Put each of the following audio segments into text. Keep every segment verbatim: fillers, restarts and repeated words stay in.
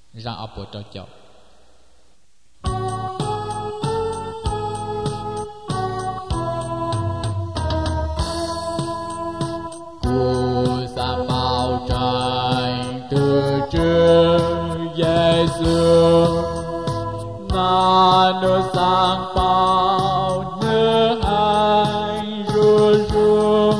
ra ở bộ trò chọc Chúa sa bao trời từ Chúa Giêsu na nơi sang bao nơi ai rùa rùa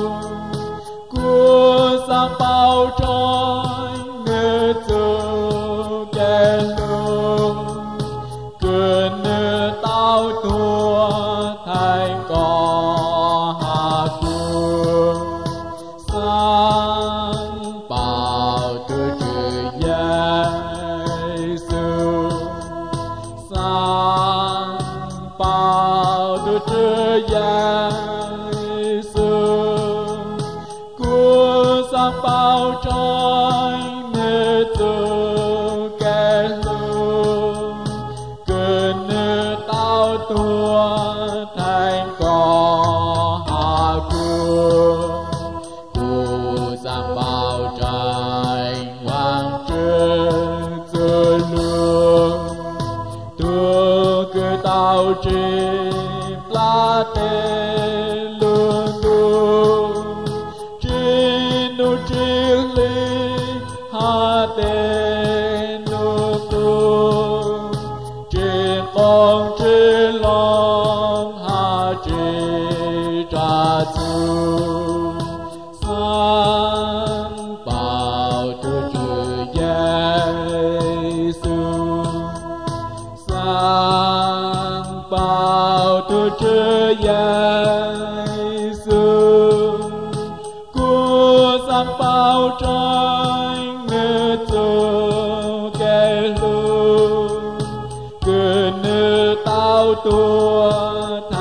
Chúa sang bao trời nơi từ kẻ lương cứ nơi tao tua thành có hạ xuống sang bao từ Chúa Giêsu sang bao từ Chúa Giêsu Chúa sang bao trời nơi từ kẻ lương cứ nơi tao tua thành có hạ Chúa Chúa sang bao trời hoàng trên dưới lương Chúa cứ tao trên lá tê lương đu trên nụ trên ly hạ tê nụ tu trên con trên lòng hạ trên trà chu sang bao tu Chúa Giêsu sang bao tu Chúa Giêsu Chúa sang bao trời nơi từ kẻ lương cứ nơi tao tua